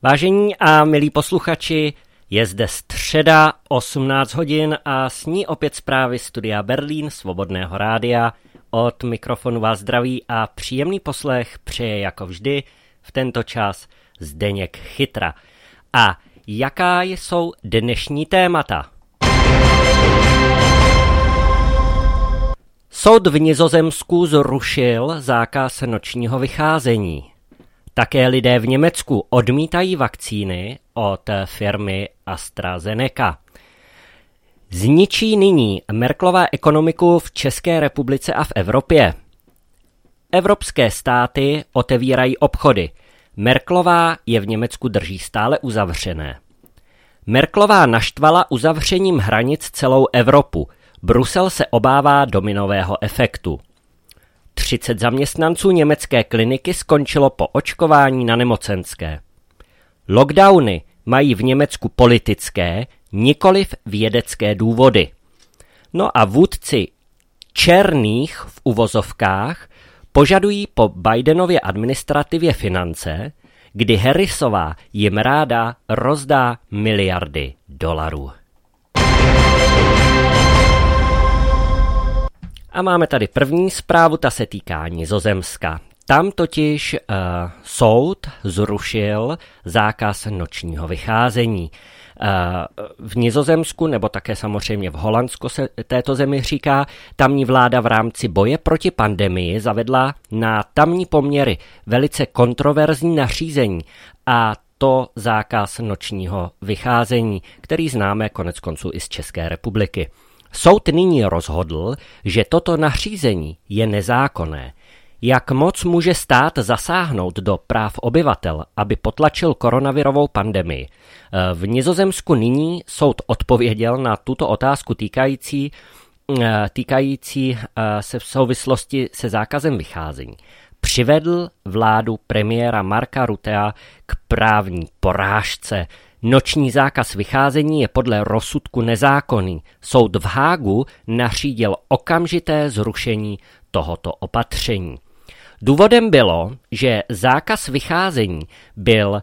Vážení a milí posluchači, je zde středa 18 hodin a s ní opět zprávy Studia Berlín Svobodného rádia. Od mikrofonu vás zdraví a příjemný poslech přeje jako vždy v tento čas Zdeněk Chytra. A jaká jsou dnešní témata? Soud v Nizozemsku zrušil zákaz nočního vycházení. Také lidé v Německu odmítají vakcíny od firmy AstraZeneca. Zničí nyní Merkelova ekonomiku v České republice a v Evropě. Evropské státy otevírají obchody. Merkelová je v Německu drží stále uzavřené. Merkelová naštvala uzavřením hranic celou Evropu. Brusel se obává dominového efektu. 30 zaměstnanců německé kliniky skončilo po očkování na nemocenské. Lockdowny mají v Německu politické, nikoliv vědecké důvody. No a vůdci černých v uvozovkách požadují po Bidenově administrativě finance, kdy Harrisová jim ráda rozdá miliardy dolarů. A máme tady první zprávu, ta se týká Nizozemska. Tam totiž soud zrušil zákaz nočního vycházení. V Nizozemsku, nebo také samozřejmě v Holandsku se této zemi říká, tamní vláda v rámci boje proti pandemii zavedla na tamní poměry velice kontroverzní nařízení a to zákaz nočního vycházení, který známe koneckonců i z České republiky. Soud nyní rozhodl, že toto nařízení je nezákonné. Jak moc může stát zasáhnout do práv obyvatel, aby potlačil koronavirovou pandemii? V Nizozemsku nyní soud odpověděl na tuto otázku týkající se v souvislosti se zákazem vycházení. Přivedl vládu premiéra Marka Ruttea k právní porážce. Noční zákaz vycházení je podle rozsudku nezákonný. Soud v Hágu nařídil okamžité zrušení tohoto opatření. Důvodem bylo, že zákaz vycházení byl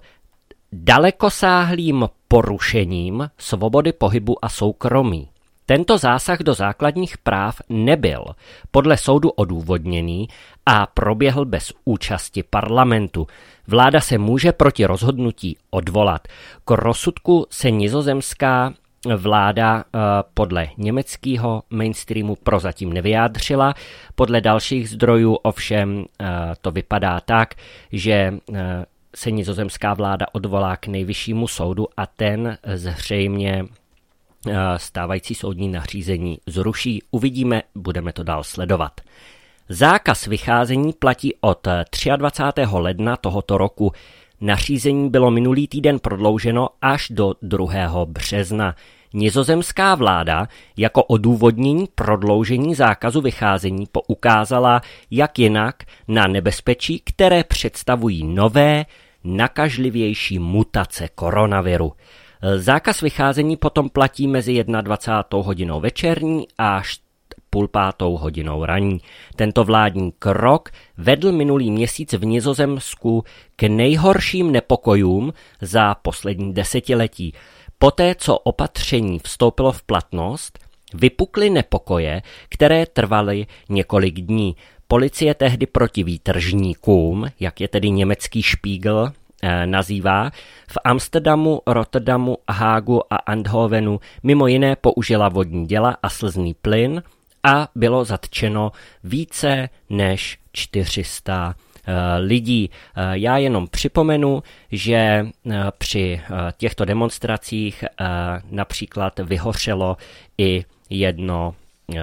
dalekosáhlým porušením svobody pohybu a soukromí. Tento zásah do základních práv nebyl podle soudu odůvodněný a proběhl bez účasti parlamentu. Vláda se může proti rozhodnutí odvolat. K rozsudku se nizozemská vláda podle německého mainstreamu prozatím nevyjádřila. Podle dalších zdrojů ovšem to vypadá tak, že se nizozemská vláda odvolá k nejvyššímu soudu a ten zřejmě stávající soudní nařízení zruší. Uvidíme, budeme to dál sledovat. Zákaz vycházení platí od 23. ledna tohoto roku. Nařízení bylo minulý týden prodlouženo až do 2. března. Nizozemská vláda jako odůvodnění prodloužení zákazu vycházení poukázala jak jinak na nebezpečí, které představují nové, nakažlivější mutace koronaviru. Zákaz vycházení potom platí mezi 21. hodinou večerní až 4:30 hodinou ranní. Tento vládní krok vedl minulý měsíc v Nizozemsku k nejhorším nepokojům za poslední desetiletí. Poté, co opatření vstoupilo v platnost, vypukly nepokoje, které trvaly několik dní. Policie tehdy proti výtržníkům, jak je tedy německý Spiegel nazývá, v Amsterdamu, Rotterdamu, Hágu a Eindhovenu mimo jiné použila vodní děla a slzný plyn a bylo zatčeno více než 400 lidí. Já jenom připomenu, že při těchto demonstracích například vyhořelo i jedno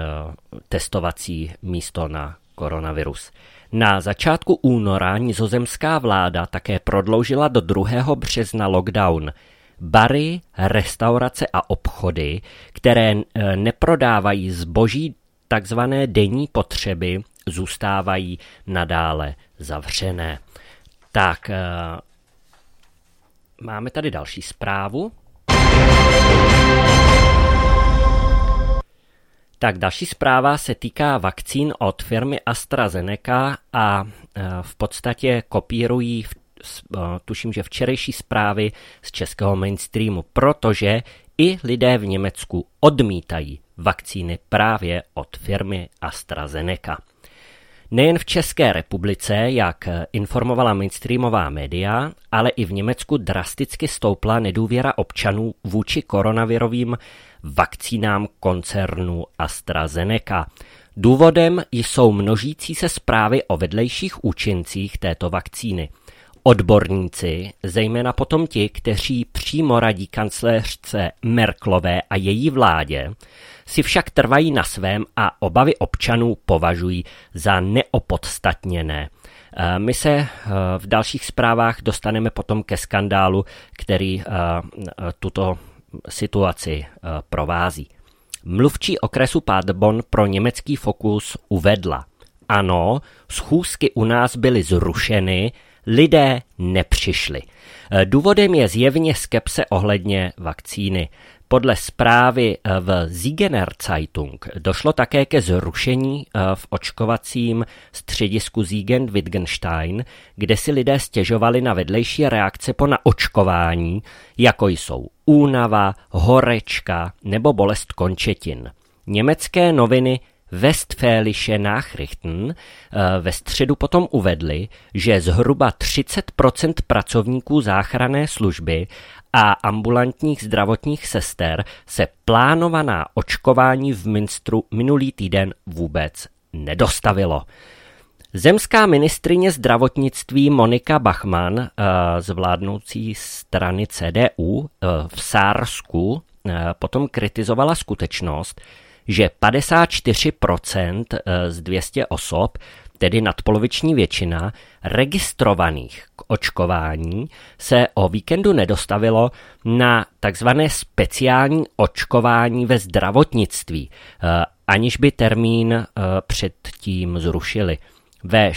testovací místo na koronavirus. Na začátku února nizozemská vláda také prodloužila do 2. března lockdown. Bary, restaurace a obchody, které neprodávají zboží takzvané denní potřeby, zůstávají nadále zavřené. Tak, máme tady další zprávu. Tak další zpráva se týká vakcín od firmy AstraZeneca a v podstatě kopírují tuším, že včerejší zprávy z českého mainstreamu, protože i lidé v Německu odmítají vakcíny právě od firmy AstraZeneca. Nejen v České republice, jak informovala mainstreamová média, ale i v Německu drasticky stoupla nedůvěra občanů vůči koronavirovým vakcínám koncernu AstraZeneca. Důvodem jsou množící se zprávy o vedlejších účincích této vakcíny. Odborníci, zejména potom ti, kteří přímo radí kancléřce Merkelové a její vládě, si však trvají na svém a obavy občanů považují za neopodstatněné. My se v dalších zprávách dostaneme potom ke skandálu, který tuto situaci provází. Mluvčí okresu Paderborn pro německý Fokus uvedla: ano, schůzky u nás byly zrušeny, lidé nepřišli. Důvodem je zjevně skepse ohledně vakcíny. Podle zprávy v Ziegener Zeitung došlo také ke zrušení v očkovacím středisku Siegen-Wittgenstein, kde si lidé stěžovali na vedlejší reakce po naočkování, jako jsou únava, horečka nebo bolest končetin. Německé noviny Westfälische Nachrichten ve středu potom uvedly, že zhruba 30% pracovníků záchranné služby a ambulantních zdravotních sester se plánovaná očkování v Münsteru minulý týden vůbec nedostavilo. Zemská ministryně zdravotnictví Monika Bachmann z vládnoucí strany CDU v Sársku potom kritizovala skutečnost, že 54% z 200 osob, tedy nadpoloviční většina, registrovaných k očkování se o víkendu nedostavilo na takzvané speciální očkování ve zdravotnictví, aniž by termín předtím zrušili. Ve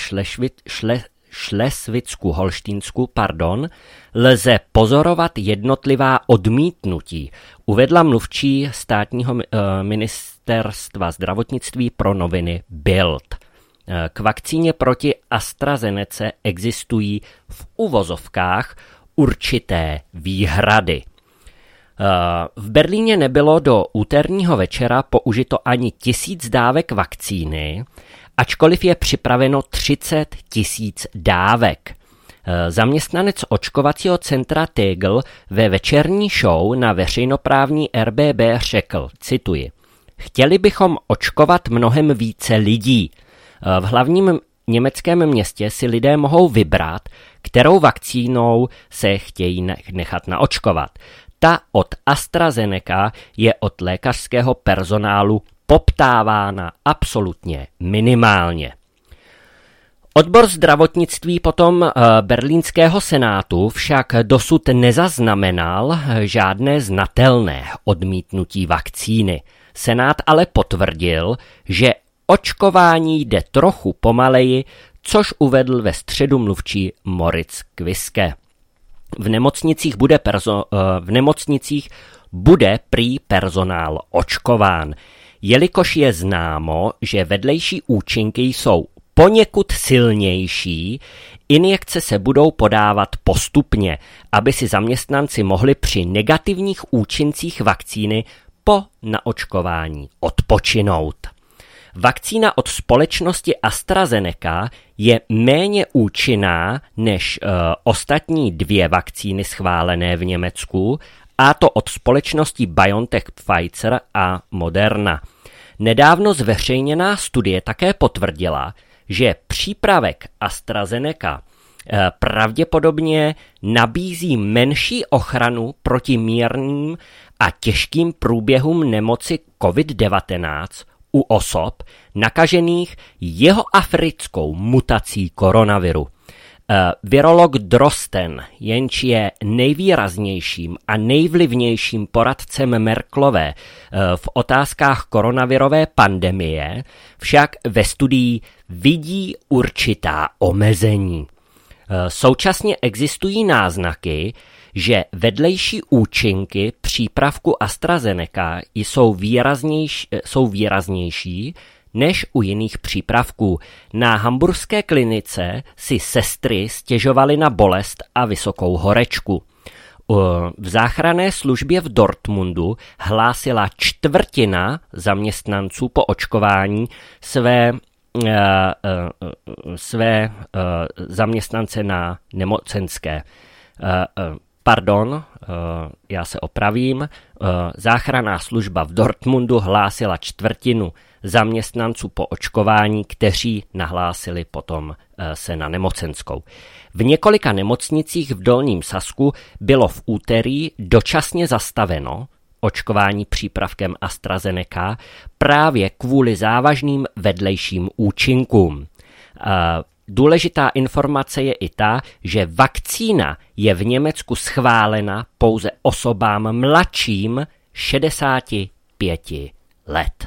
Šlesvicku-Holštínsku, lze pozorovat jednotlivá odmítnutí, uvedla mluvčí státního ministerstva zdravotnictví pro noviny Bild. K vakcíně proti AstraZenece existují v uvozovkách určité výhrady. V Berlíně nebylo do úterního večera použito ani 1000 dávek vakcíny, ačkoliv je připraveno 30 000 dávek. Zaměstnanec očkovacího centra Tegel ve večerní show na veřejnoprávní RBB řekl, cituji: chtěli bychom očkovat mnohem více lidí. V hlavním německém městě si lidé mohou vybrat, kterou vakcínou se chtějí nechat naočkovat. Ta od AstraZeneca je od lékařského personálu poptávána absolutně minimálně. Odbor zdravotnictví potom berlínského senátu však dosud nezaznamenal žádné znatelné odmítnutí vakcíny. Senát ale potvrdil, že očkování jde trochu pomaleji, což uvedl ve středu mluvčí Moritz Kviske. V nemocnicích bude prý personál očkován, jelikož je známo, že vedlejší účinky jsou poněkud silnější, injekce se budou podávat postupně, aby si zaměstnanci mohli při negativních účincích vakcíny po naočkování odpočinout. Vakcína od společnosti AstraZeneca je méně účinná než ostatní 2 vakcíny schválené v Německu, a to od společností BioNTech Pfizer a Moderna. Nedávno zveřejněná studie také potvrdila, že přípravek AstraZeneca pravděpodobně nabízí menší ochranu proti mírným a těžkým průběhům nemoci COVID-19 u osob nakažených jihoafrickou mutací koronaviru. Virolog Drosten, jenž je nejvýraznějším a nejvlivnějším poradcem Merkelové v otázkách koronavirové pandemie, však ve studii vidí určitá omezení. Současně existují náznaky, že vedlejší účinky přípravku AstraZeneca jsou výraznější než u jiných přípravků. Na hamburské klinice si sestry stěžovaly na bolest a vysokou horečku. V záchranné službě v Dortmundu hlásila 1/4 zaměstnanců po očkování své zaměstnance na nemocenské. Já se opravím. Záchranná služba v Dortmundu hlásila 1/4 zaměstnanců po očkování, kteří nahlásili potom se na nemocenskou. V několika nemocnicích v Dolním Sasku bylo v úterý dočasně zastaveno očkování přípravkem AstraZeneca právě kvůli závažným vedlejším účinkům. Důležitá informace je i ta, že vakcína je v Německu schválena pouze osobám mladším 65 let.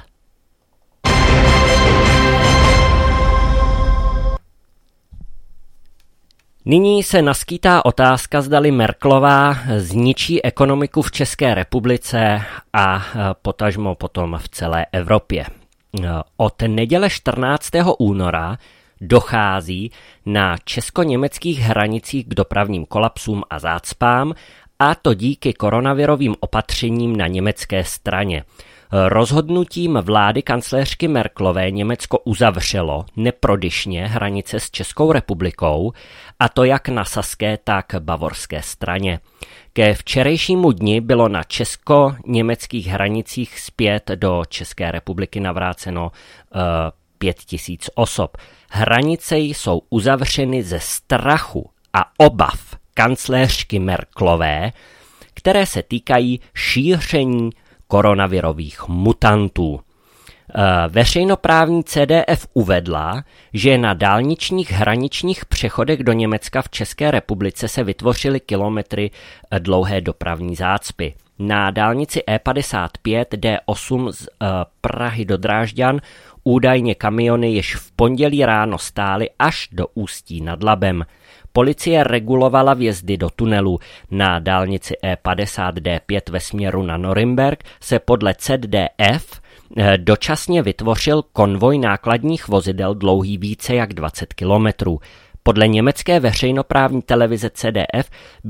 Nyní se naskýtá otázka, zdali Merkelová zničí ekonomiku v České republice a potažmo potom v celé Evropě. Od neděle 14. února dochází na česko-německých hranicích k dopravním kolapsům a zácpám, a to díky koronavirovým opatřením na německé straně. Rozhodnutím vlády kancléřky Merkelové Německo uzavřelo neprodyšně hranice s Českou republikou, a to jak na saské, tak bavorské straně. Ke včerejšímu dni bylo na česko-německých hranicích zpět do České republiky navráceno 5 000 osob. Hranice jsou uzavřeny ze strachu a obav kancléřky Merkelové, které se týkají šíření koronavirových mutantů. Veřejnoprávní CDF uvedla, že na dálničních hraničních přechodech do Německa v České republice se vytvořily kilometry dlouhé dopravní zácpy. Na dálnici E55 D8 z Prahy do Drážďan údajně kamiony již v pondělí ráno stály až do Ústí nad Labem. Policie regulovala vjezdy do tunelu. Na dálnici E50 D5 ve směru na Norimberk se podle ZDF dočasně vytvořil konvoj nákladních vozidel dlouhý více jak 20 kilometrů. Podle německé veřejnoprávní televize CDF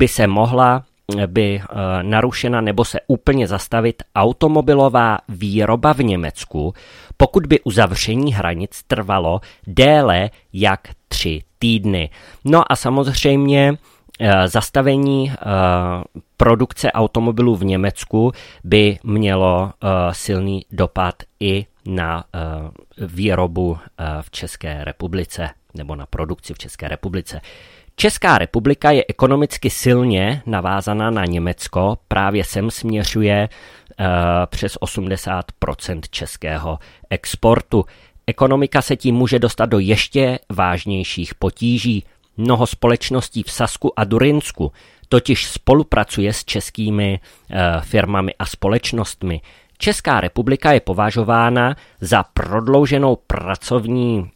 by narušena nebo se úplně zastavit automobilová výroba v Německu, pokud by uzavření hranic trvalo déle jak 3 týdny. No a samozřejmě zastavení produkce automobilů v Německu by mělo silný dopad i na výrobu v České republice nebo na produkci v České republice. Česká republika je ekonomicky silně navázaná na Německo, právě sem směřuje přes 80% českého exportu. Ekonomika se tím může dostat do ještě vážnějších potíží. Mnoho společností v Sasku a Durinsku totiž spolupracuje s českými firmami a společnostmi. Česká republika je považována za prodlouženou pracovní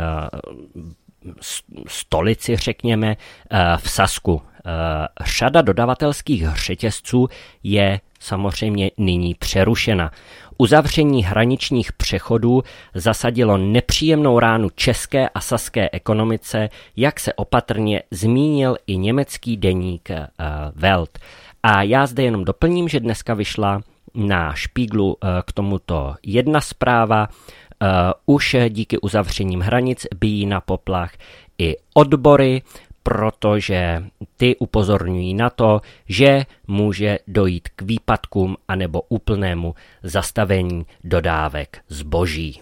stolici, řekněme, v Sasku. Řada dodavatelských řetězců je samozřejmě nyní přerušena. Uzavření hraničních přechodů zasadilo nepříjemnou ránu české a saské ekonomice, jak se opatrně zmínil i německý deník Welt. A já zde jenom doplním, že dneska vyšla na Špíglu k tomuto jedna zpráva. Už díky uzavřením hranic bijí na poplach i odbory, protože ty upozorňují na to, že může dojít k výpadkům anebo úplnému zastavení dodávek zboží.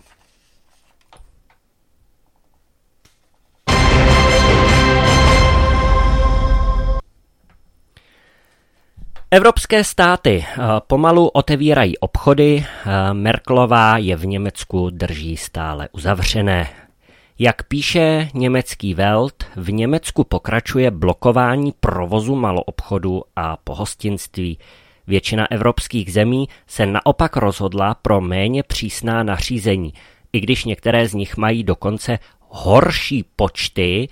Evropské státy pomalu otevírají obchody, Merkelová je v Německu drží stále uzavřené. Jak píše německý Welt, v Německu pokračuje blokování provozu maloobchodu a pohostinství. Většina evropských zemí se naopak rozhodla pro méně přísná nařízení, i když některé z nich mají dokonce horší počty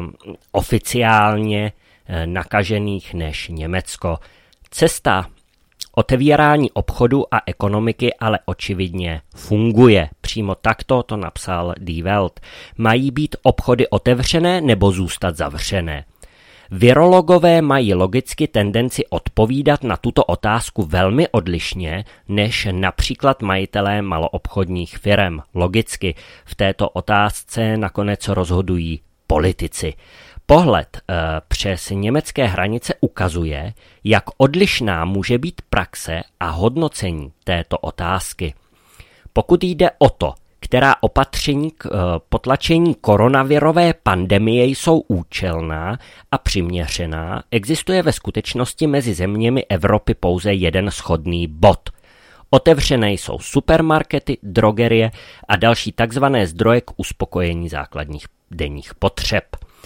oficiálně nakažených než Německo. Cesta Otevírání obchodu a ekonomiky ale očividně funguje. Přímo takto to napsal Die Welt. Mají být obchody otevřené nebo zůstat zavřené? Virologové mají logicky tendenci odpovídat na tuto otázku velmi odlišně než například majitelé maloobchodních firem. Logicky v této otázce nakonec rozhodují politici. Pohled přes německé hranice ukazuje, jak odlišná může být praxe a hodnocení této otázky. Pokud jde o to, která opatření k potlačení koronavirové pandemie jsou účelná a přiměřená, existuje ve skutečnosti mezi zeměmi Evropy pouze jeden shodný bod. Otevřené jsou supermarkety, drogerie a další takzvané zdroje k uspokojení základních denních potřeb.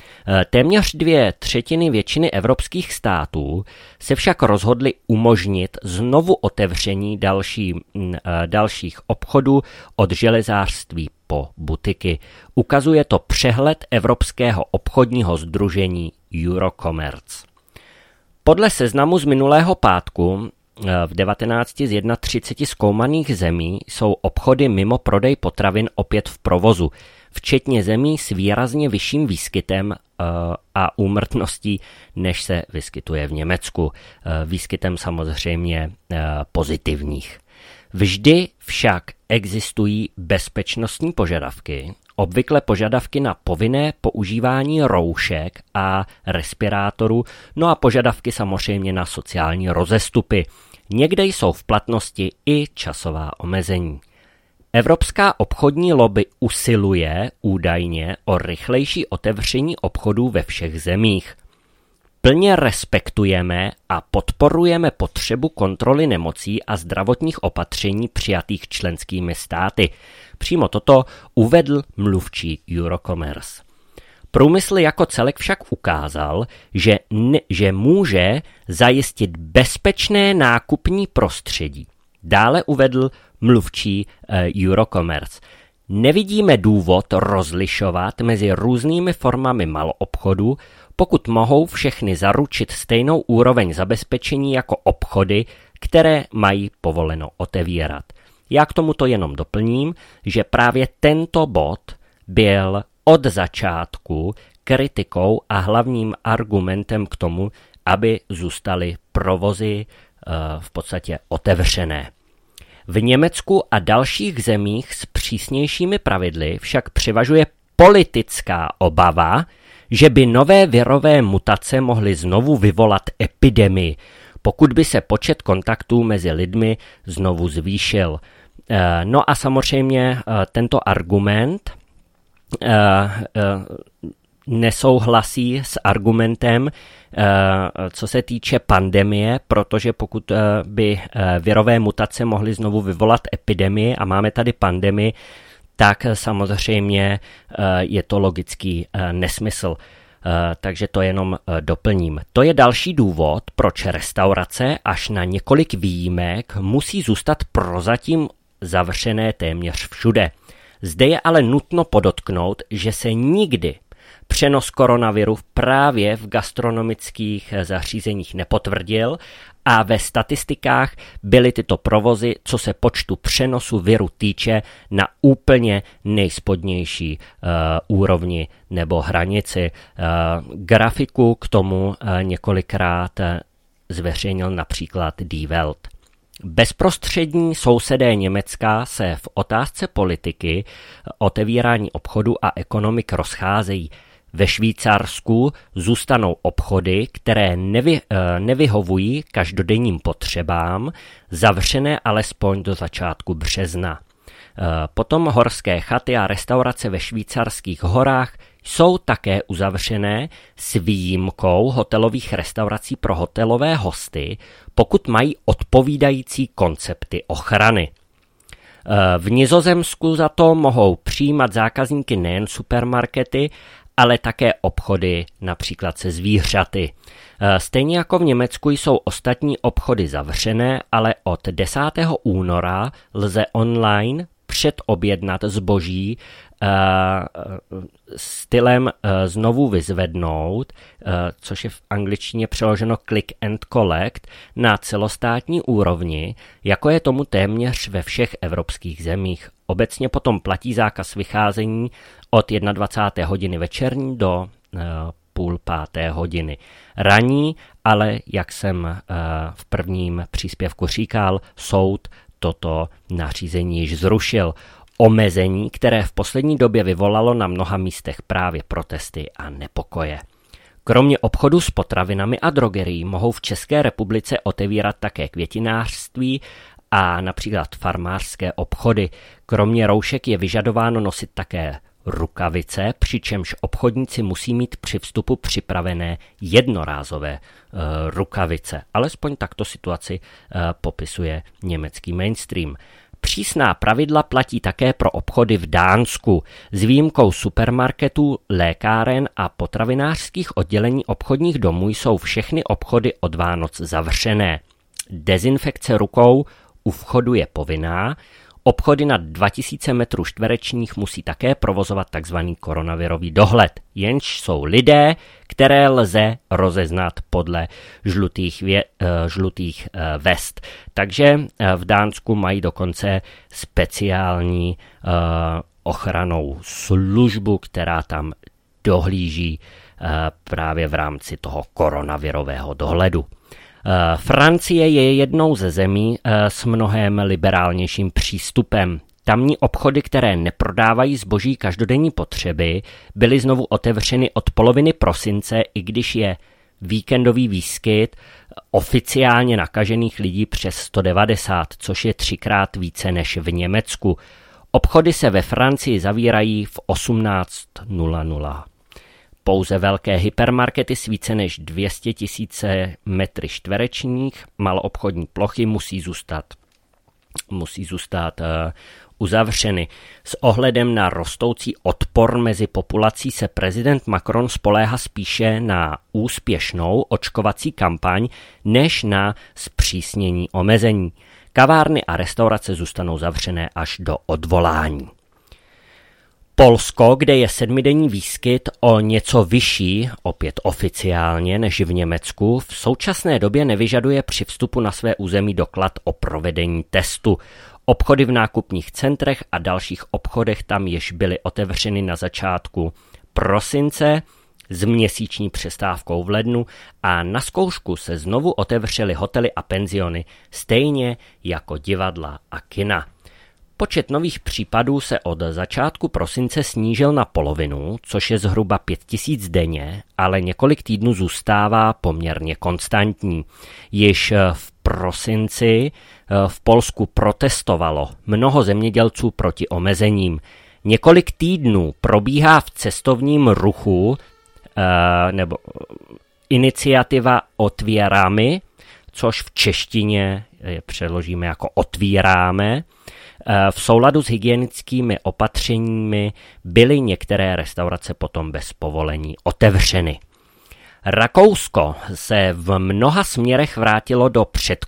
Téměř 2/3 většiny evropských států se však rozhodly umožnit znovu otevření dalších obchodů od železářství po butiky. Ukazuje to přehled Evropského obchodního sdružení Eurocommerce. Podle seznamu z minulého pátku v 19 z 31 zkoumaných zemí jsou obchody mimo prodej potravin opět v provozu, včetně zemí s výrazně vyšším výskytem a úmrtností, než se vyskytuje v Německu. Výskytem samozřejmě pozitivních. Vždy však existují bezpečnostní požadavky, obvykle požadavky na povinné používání roušek a respirátorů, no a požadavky samozřejmě na sociální rozestupy. Někde jsou v platnosti i časová omezení. Evropská obchodní lobby usiluje údajně o rychlejší otevření obchodů ve všech zemích. Plně respektujeme a podporujeme potřebu kontroly nemocí a zdravotních opatření přijatých členskými státy. Přímo toto uvedl mluvčí Eurocommerce. Průmysl jako celek však ukázal, že může zajistit bezpečné nákupní prostředí. Dále uvedl mluvčí Eurocommerce. Nevidíme důvod rozlišovat mezi různými formami maloobchodu, pokud mohou všechny zaručit stejnou úroveň zabezpečení jako obchody, které mají povoleno otevírat. Já k tomuto jenom doplním, že právě tento bod byl od začátku kritikou a hlavním argumentem k tomu, aby zůstaly provozy v podstatě otevřené. V Německu a dalších zemích s přísnějšími pravidly však převažuje politická obava, že by nové virové mutace mohly znovu vyvolat epidemii, pokud by se počet kontaktů mezi lidmi znovu zvýšil. No a samozřejmě tento argument nesouhlasí s argumentem, co se týče pandemie, protože pokud by virové mutace mohly znovu vyvolat epidemii a máme tady pandemii, tak samozřejmě je to logický nesmysl. Takže to jenom doplním. To je další důvod, proč restaurace až na několik výjimek musí zůstat prozatím zavřené téměř všude. Zde je ale nutno podotknout, že se nikdy přenos koronaviru právě v gastronomických zařízeních nepotvrdil a ve statistikách byly tyto provozy, co se počtu přenosu viru týče, na úplně nejspodnější úrovni nebo hranici. Grafiku k tomu několikrát zveřejnil například Die Welt. Bezprostřední sousedé Německa se v otázce politiky, otevírání obchodu a ekonomik rozcházejí. Ve Švýcarsku zůstanou obchody, které nevyhovují každodenním potřebám, zavřené alespoň do začátku března. Potom horské chaty a restaurace ve švýcarských horách jsou také uzavřené s výjimkou hotelových restaurací pro hotelové hosty, pokud mají odpovídající koncepty ochrany. V Nizozemsku za to mohou přijímat zákazníky nejen supermarkety, ale také obchody například se zvířaty. Stejně jako v Německu jsou ostatní obchody zavřené, ale od 10. února lze online předobjednat zboží stylem znovu vyzvednout, což je v angličtině přeloženo click and collect, na celostátní úrovni, jako je tomu téměř ve všech evropských zemích. Obecně potom platí zákaz vycházení od 21. hodiny večerní do 4:30 ranní, ale jak jsem v prvním příspěvku říkal, soud toto nařízení již zrušil. Omezení, které v poslední době vyvolalo na mnoha místech právě protesty a nepokoje. Kromě obchodu s potravinami a drogerií mohou v České republice otevírat také květinářství a například farmářské obchody. Kromě roušek je vyžadováno nosit také rukavice, přičemž obchodníci musí mít při vstupu připravené jednorázové rukavice. Alespoň takto situaci popisuje německý mainstream. Přísná pravidla platí také pro obchody v Dánsku. S výjimkou supermarketů, lékáren a potravinářských oddělení obchodních domů jsou všechny obchody od Vánoc zavřené. Dezinfekce rukou u vchodu je povinná. Obchody nad 2000 m2 musí také provozovat tzv. Koronavirový dohled, jenž jsou lidé, které lze rozeznat podle žlutých vest. Takže v Dánsku mají dokonce speciální ochranou službu, která tam dohlíží právě v rámci toho koronavirového dohledu. Francie je jednou ze zemí s mnohem liberálnějším přístupem. Tamní obchody, které neprodávají zboží každodenní potřeby, byly znovu otevřeny od poloviny prosince, i když je víkendový výskyt oficiálně nakažených lidí přes 190, což je 3x více než v Německu. Obchody se ve Francii zavírají v 18:00. Pouze velké hypermarkety s více než 200 000 m2 maloobchodní plochy musí zůstat uzavřeny. S ohledem na rostoucí odpor mezi populací se prezident Macron spoléhá spíše na úspěšnou očkovací kampaň než na zpřísnění omezení. Kavárny a restaurace zůstanou zavřené až do odvolání. Polsko, kde je 7denní výskyt o něco vyšší, opět oficiálně, než v Německu, v současné době nevyžaduje při vstupu na své území doklad o provedení testu. Obchody v nákupních centrech a dalších obchodech tam již byly otevřeny na začátku prosince s měsíční přestávkou v lednu a na zkoušku se znovu otevřely hotely a penziony, stejně jako divadla a kina. Počet nových případů se od začátku prosince snížil na polovinu, což je zhruba 5000 denně, ale několik týdnů zůstává poměrně konstantní. Již v prosinci v Polsku protestovalo mnoho zemědělců proti omezením. Několik týdnů probíhá v cestovním ruchu nebo iniciativa Otvíramy, což v češtině přeložíme jako otvíráme. V souladu s hygienickými opatřeními byly některé restaurace potom bez povolení otevřeny. Rakousko se v mnoha směrech vrátilo do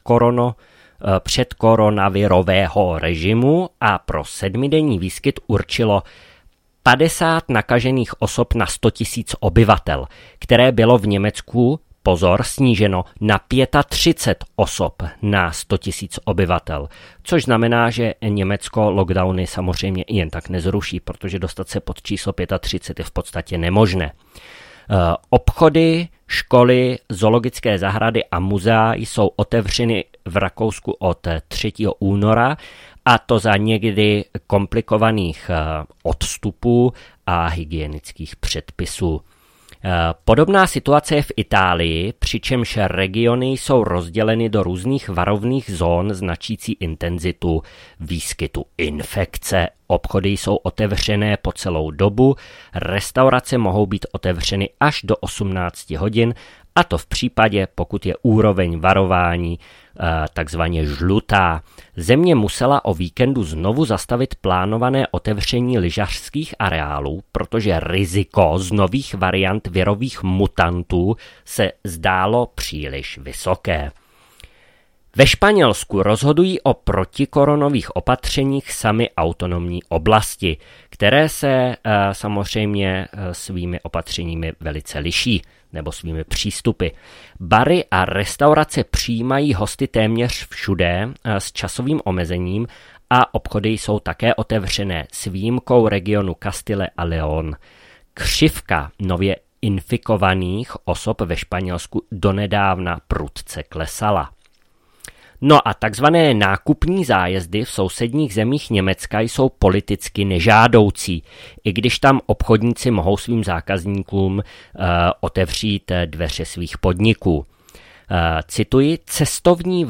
předkoronavirového režimu a pro 7denní výskyt určilo 50 nakažených osob na 100 000 obyvatel, které bylo v Německu, pozor, sníženo na 35 osob na 100 000 obyvatel, což znamená, že Německo lockdowny samozřejmě jen tak nezruší, protože dostat se pod číslo 35 je v podstatě nemožné. Obchody, školy, zoologické zahrady a muzea jsou otevřeny v Rakousku od 3. února, a to za někdy komplikovaných odstupů a hygienických předpisů. Podobná situace je v Itálii, přičemž regiony jsou rozděleny do různých varovných zón značící intenzitu výskytu infekce. Obchody jsou otevřené po celou dobu, restaurace mohou být otevřeny až do 18 hodin, a to v případě, pokud je úroveň varování takzvaně žlutá. Země musela o víkendu znovu zastavit plánované otevření lyžařských areálů, protože riziko z nových variant virových mutantů se zdálo příliš vysoké. Ve Španělsku rozhodují o protikoronových opatřeních samy autonomní oblasti, které se samozřejmě svými opatřeními velice liší, nebo svými přístupy. Bary a restaurace přijímají hosty téměř všude s časovým omezením a obchody jsou také otevřené s výjimkou regionu Castile a León. Křivka nově infikovaných osob ve Španělsku donedávna prudce klesala. No a takzvané nákupní zájezdy v sousedních zemích Německa jsou politicky nežádoucí, i když tam obchodníci mohou svým zákazníkům otevřít dveře svých podniků. Cituji, cestovní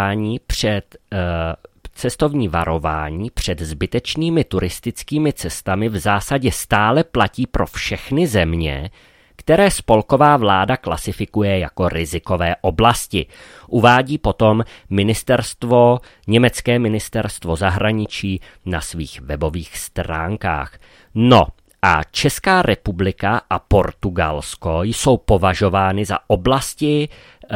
varování před zbytečnými turistickými cestami v zásadě stále platí pro všechny země, které spolková vláda klasifikuje jako rizikové oblasti. Uvádí potom německé ministerstvo zahraničí na svých webových stránkách. No a Česká republika a Portugalsko jsou považovány za oblasti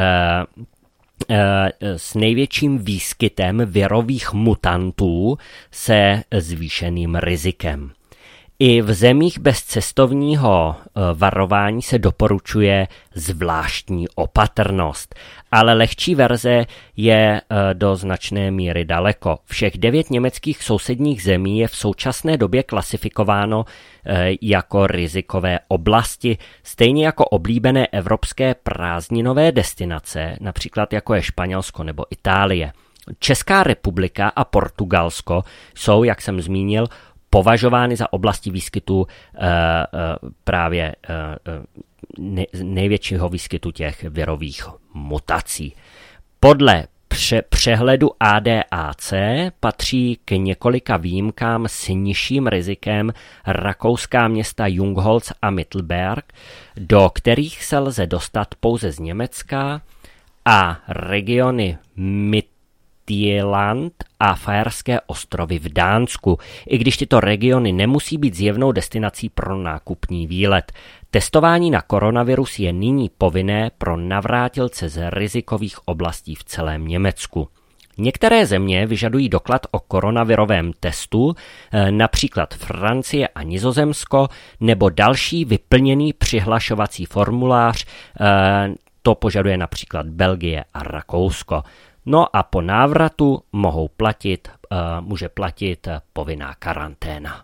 s největším výskytem virových mutantů se zvýšeným rizikem. I v zemích bez cestovního varování se doporučuje zvláštní opatrnost, ale lehčí verze je do značné míry daleko. Všech 9 německých sousedních zemí je v současné době klasifikováno jako rizikové oblasti, stejně jako oblíbené evropské prázdninové destinace, například jako je Španělsko nebo Itálie. Česká republika a Portugalsko jsou, jak jsem zmínil, považovány za oblasti výskytu právě největšího výskytu těch virových mutací. Podle přehledu ADAC patří k několika výjimkám s nižším rizikem rakouská města Jungholz a Mittelberg, do kterých se lze dostat pouze z Německa, a regiony Midtjylland a Faerské ostrovy v Dánsku, i když tyto regiony nemusí být zjevnou destinací pro nákupní výlet. Testování na koronavirus je nyní povinné pro navrátilce z rizikových oblastí v celém Německu. Některé země vyžadují doklad o koronavirovém testu, například Francie a Nizozemsko, nebo další vyplněný přihlašovací formulář, to požaduje například Belgie a Rakousko. No a po návratu může platit povinná karanténa.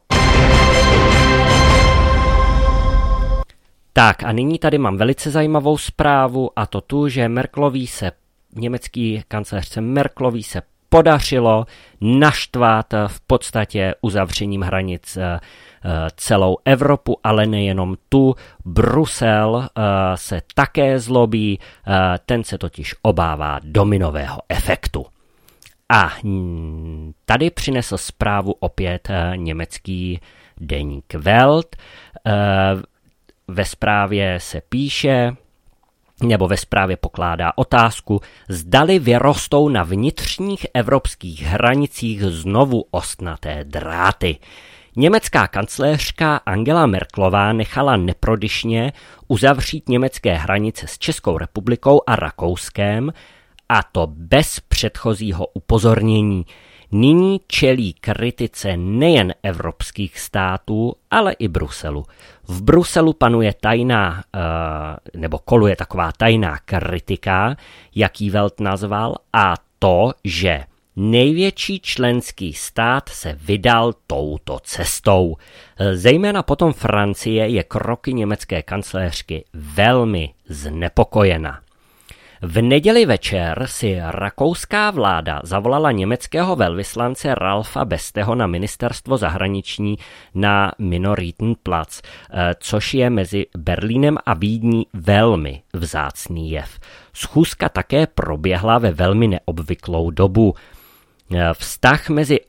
Tak a nyní tady mám velice zajímavou zprávu, a to tu, že německý kancléřce Merkelový se podařilo naštvat v podstatě uzavřením hranic celou Evropu, ale nejenom tu. Brusel se také zlobí, ten se totiž obává dominového efektu. A tady přinesl zprávu opět německý deník Welt. Ve zprávě se píše, nebo ve zprávě pokládá otázku, zdali vyrostou na vnitřních evropských hranicích znovu ostnaté dráty. Německá kancléřka Angela Merkelová nechala neprodyšně uzavřít německé hranice s Českou republikou a Rakouskem, a to bez předchozího upozornění. Nyní čelí kritice nejen evropských států, ale i Bruselu. V Bruselu panuje koluje taková tajná kritika, jak ji Welt nazval, a to, že největší členský stát se vydal touto cestou. Zejména potom Francie je kroky německé kancléřky velmi znepokojena. V neděli večer si rakouská vláda zavolala německého velvyslance Ralfa Besteho na ministerstvo zahraniční na Minoritenplatz, což je mezi Berlínem a Vídní velmi vzácný jev. Schůzka také proběhla ve velmi neobvyklou dobu. Vztah mezi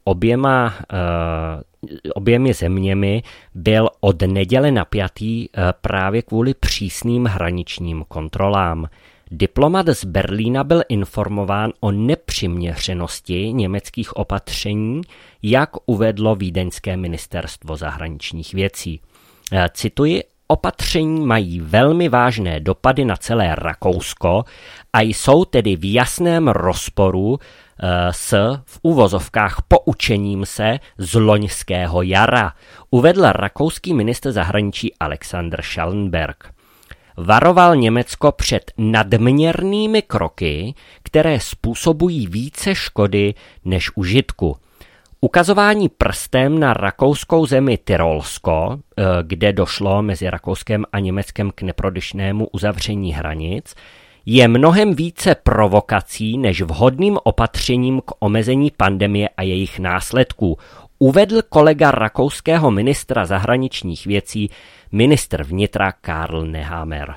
oběmi zeměmi byl od neděle napjatý právě kvůli přísným hraničním kontrolám. Diplomat z Berlína byl informován o nepřiměřenosti německých opatření, jak uvedlo vídeňské ministerstvo zahraničních věcí. Cituji, opatření mají velmi vážné dopady na celé Rakousko a jsou tedy v jasném rozporu s v uvozovkách poučením se z loňského jara, uvedl rakouský ministr zahraničí Alexander Schallenberg. Varoval Německo před nadměrnými kroky, které způsobují více škody než užitku. Ukazování prstem na rakouskou zemi Tyrolsko, kde došlo mezi Rakouskem a Německem k neprodyšnému uzavření hranic, je mnohem více provokací než vhodným opatřením k omezení pandemie a jejich následků, uvedl kolega rakouského ministra zahraničních věcí, ministr vnitra Karl Nehammer.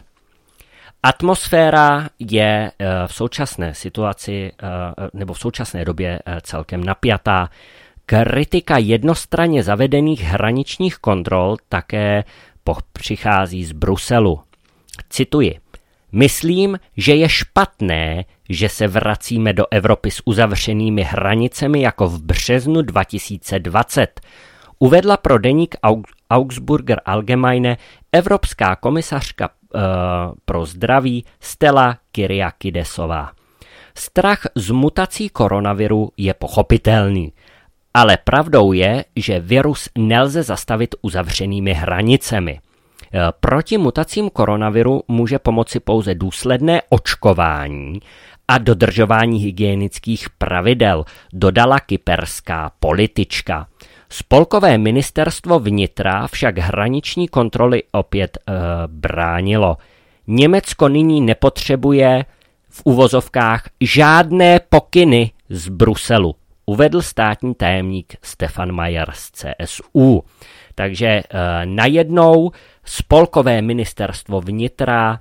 Atmosféra je v současné situaci nebo v současné době celkem napjatá. Kritika jednostranně zavedených hraničních kontrol také přichází z Bruselu. Cituji. Myslím, že je špatné, že se vracíme do Evropy s uzavřenými hranicemi jako v březnu 2020, uvedla pro deník Augsburger Allgemeine evropská komisařka pro zdraví Stella Kyriakidesová. Strach z mutací koronaviru je pochopitelný, ale pravdou je, že virus nelze zastavit uzavřenými hranicemi. Proti mutacím koronaviru může pomoci pouze důsledné očkování a dodržování hygienických pravidel, dodala kyperská politička. Spolkové ministerstvo vnitra však hraniční kontroly opět bránilo. Německo nyní nepotřebuje v uvozovkách žádné pokyny z Bruselu, uvedl státní tajemník Stefan Mayer z CSU. Takže najednou spolkové ministerstvo vnitra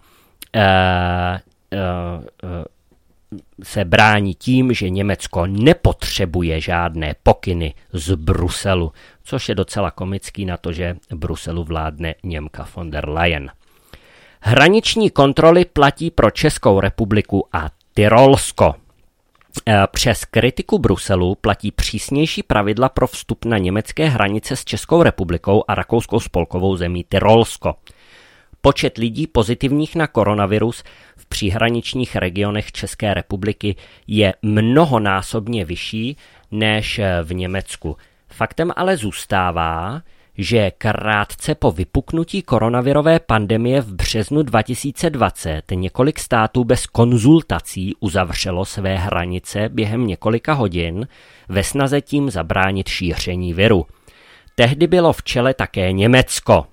se brání tím, že Německo nepotřebuje žádné pokyny z Bruselu, což je docela komický na to, že Bruselu vládne Němka von der Leyen. Hraniční kontroly platí pro Českou republiku a Tyrolsko. Přes kritiku Bruselu platí přísnější pravidla pro vstup na německé hranice s Českou republikou a rakouskou spolkovou zemí Tyrolsko. Počet lidí pozitivních na koronavirus v příhraničních regionech České republiky je mnohonásobně vyšší než v Německu. Faktem ale zůstává, že krátce po vypuknutí koronavirové pandemie v březnu 2020 několik států bez konzultací uzavřelo své hranice během několika hodin ve snaze tím zabránit šíření viru. Tehdy bylo v čele také Německo.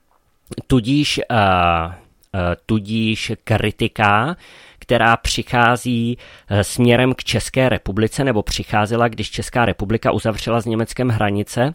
Tudíž kritika, která přichází směrem k České republice, nebo přicházela, když Česká republika uzavřela s Německem hranice,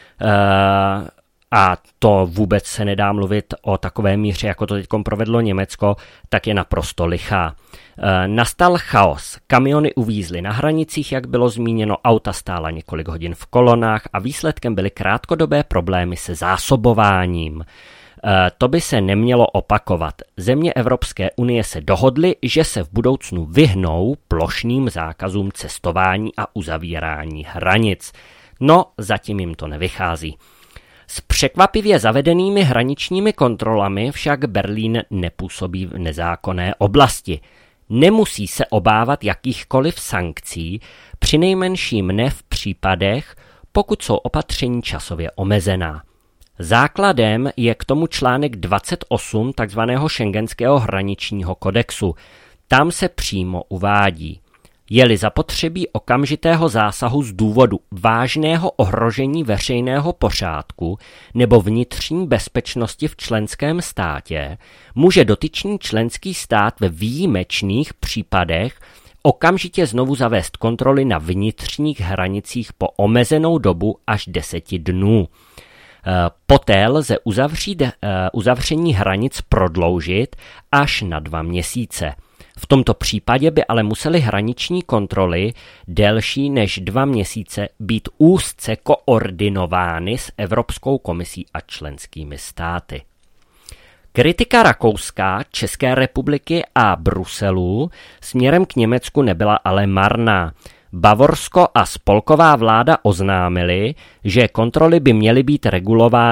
a to vůbec se nedá mluvit o takové míře, jako to teď provedlo Německo, tak je naprosto lichá. Nastal chaos. Kamiony uvízly na hranicích, jak bylo zmíněno, auta stála několik hodin v kolonách a výsledkem byly krátkodobé problémy se zásobováním. To by se nemělo opakovat. Země Evropské unie se dohodly, že se v budoucnu vyhnou plošným zákazům cestování a uzavírání hranic. No, zatím jim to nevychází. S překvapivě zavedenými hraničními kontrolami však Berlín nepůsobí v nezákonné oblasti. Nemusí se obávat jakýchkoliv sankcí, přinejmenším ne v případech, pokud jsou opatření časově omezená. Základem je k tomu článek 28 tzv. Schengenského hraničního kodexu. Tam se přímo uvádí: je-li zapotřebí okamžitého zásahu z důvodu vážného ohrožení veřejného pořádku nebo vnitřní bezpečnosti v členském státě, může dotyčný členský stát ve výjimečných případech okamžitě znovu zavést kontroly na vnitřních hranicích po omezenou dobu až 10 dnů. Poté lze uzavření hranic prodloužit až na 2 měsíce. V tomto případě by ale musely hraniční kontroly delší než 2 měsíce být úzce koordinovány s Evropskou komisí a členskými státy. Kritika Rakouska, České republiky a Bruselu směrem k Německu nebyla ale marná. Bavorsko a spolková vláda oznámili, že kontroly by měly být regulovány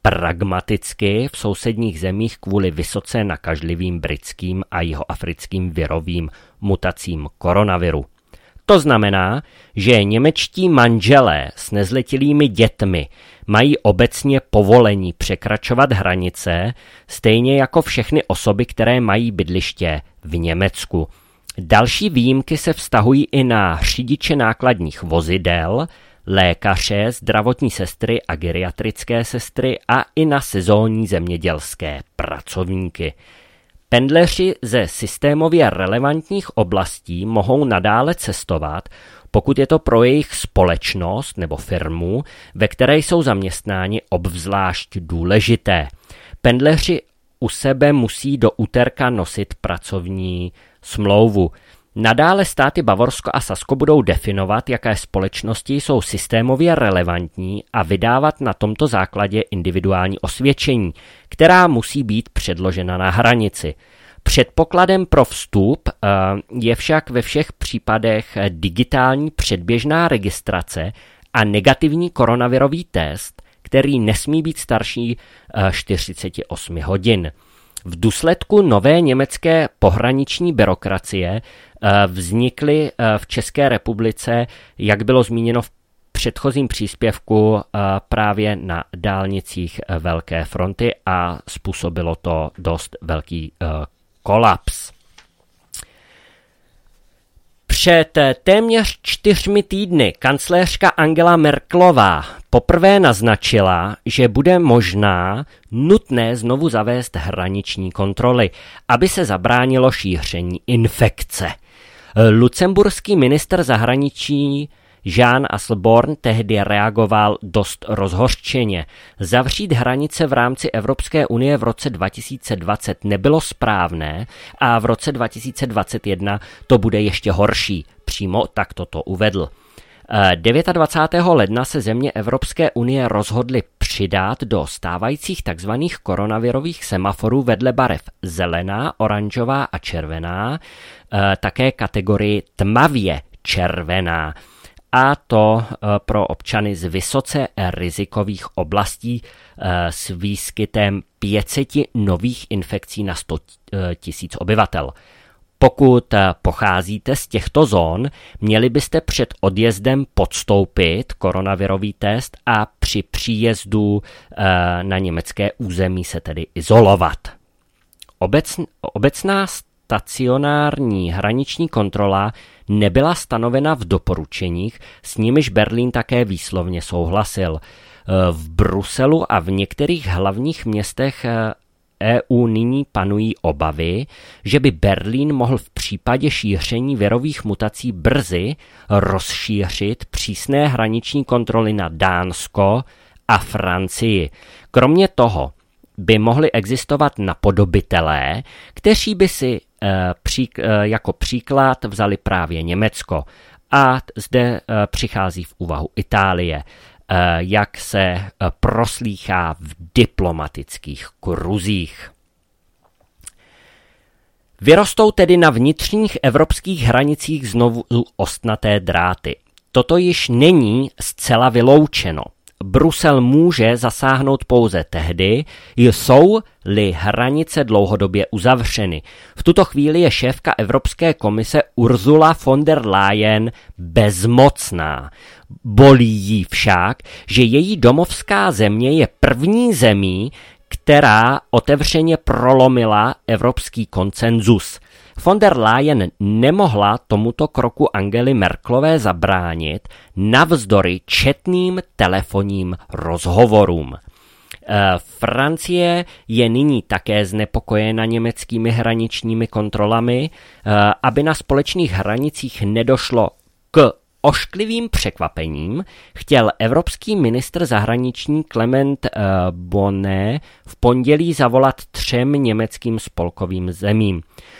pragmaticky v sousedních zemích kvůli vysoce nakažlivým britským a jihoafrickým virovým mutacím koronaviru. To znamená, že němečtí manželé s nezletilými dětmi mají obecně povolení překračovat hranice, stejně jako všechny osoby, které mají bydliště v Německu. Další výjimky se vztahují i na řidiče nákladních vozidel, lékaře, zdravotní sestry a geriatrické sestry a i na sezónní zemědělské pracovníky. Pendleři ze systémově relevantních oblastí mohou nadále cestovat, pokud je to pro jejich společnost nebo firmu, ve které jsou zaměstnáni, obzvlášť důležité. Pendleři u sebe musí do úterka nosit pracovní smlouvu. Nadále státy Bavorsko a Sasko budou definovat, jaké společnosti jsou systémově relevantní a vydávat na tomto základě individuální osvědčení, která musí být předložena na hranici. Předpokladem pro vstup je však ve všech případech digitální předběžná registrace a negativní koronavirový test, který nesmí být starší 48 hodin. V důsledku nové německé pohraniční byrokracie vznikly v České republice, jak bylo zmíněno v předchozím příspěvku, právě na dálnicích velké fronty a způsobilo to dost velký kolaps. Před téměř 4 týdny kancléřka Angela Merkelová poprvé naznačila, že bude možná nutné znovu zavést hraniční kontroly, aby se zabránilo šíření infekce. Lucemburský ministr zahraničí Jean Asselborn tehdy reagoval dost rozhořčeně. Zavřít hranice v rámci Evropské unie v roce 2020 nebylo správné a v roce 2021 to bude ještě horší. Přímo tak toto uvedl. 29. ledna se země Evropské unie rozhodly přidat do stávajících tzv. Koronavirových semaforů vedle barev zelená, oranžová a červená také kategorii tmavě červená. A to pro občany z vysoce rizikových oblastí s výskytem 500 nových infekcí na 100 000 obyvatel. Pokud pocházíte z těchto zón, měli byste před odjezdem podstoupit koronavirový test a při příjezdu na německé území se tedy izolovat. Obecná stacionární hraniční kontrola nebyla stanovena v doporučeních, s nimiž Berlín také výslovně souhlasil. V Bruselu a v některých hlavních městech EU nyní panují obavy, že by Berlín mohl v případě šíření virových mutací brzy rozšířit přísné hraniční kontroly na Dánsko a Francii. Kromě toho by mohli existovat napodobitelé, kteří by si jako příklad vzali právě Německo. A zde přichází v úvahu Itálie, jak se proslýchá v diplomatických kruzích. Vyrostou tedy na vnitřních evropských hranicích znovu ostnaté dráty. Toto již není zcela vyloučeno. Brusel může zasáhnout pouze tehdy, jsou-li hranice dlouhodobě uzavřeny. V tuto chvíli je šéfka Evropské komise Ursula von der Leyen bezmocná. Bolí jí však, že její domovská země je první zemí, která otevřeně prolomila evropský konsenzus. Von der Leyen nemohla tomuto kroku Angely Merkelové zabránit navzdory četným telefonním rozhovorům. Francie je nyní také znepokojena německými hraničními kontrolami, aby na společných hranicích nedošlo k ošklivým překvapením, chtěl evropský ministr zahraniční Clement Bonnet v pondělí zavolat 3 německým spolkovým zemím.